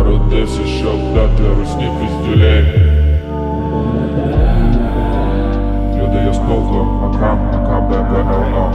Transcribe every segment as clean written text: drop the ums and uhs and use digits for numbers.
Народився, щоб дати русні піздюлей. Люди я сполком, АК-ББЛО.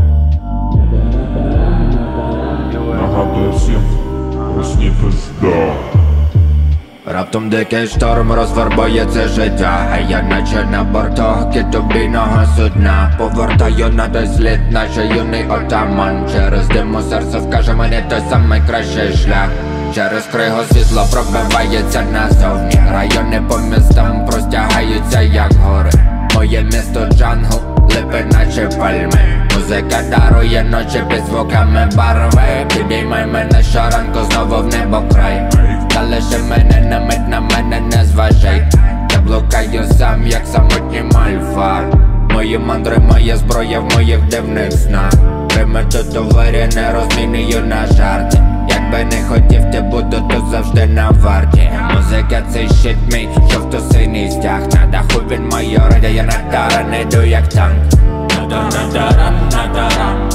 Нагадую всім, русні пизда. Раптом дикий шторм розфарбує це життя, а я наче на борту китобійного судна. Повертаю на той слід, наче юний отаман. Через диму серце вкаже мені той самий кращий шлях. Через кригу світло пробивається назовні. Райони по містам простягаються як гори. Моє місто джангл, липи наче пальми. Музика дарує ночі під звуками барви. Підіймай мене щоранку знову в небо край. Та лише мене на мене не зважай. Я блукаю сам, як самотній мальфар. Мої мандри, моя зброя в моїх дивних снах. Рими тут у вирі не розмінюю на жарті. Якби не хотів, ти буду тут завжди на варті. Музика цей щит мій, жовто-синій стяг. На даху він майор, де я на таран іду як танк. На таран,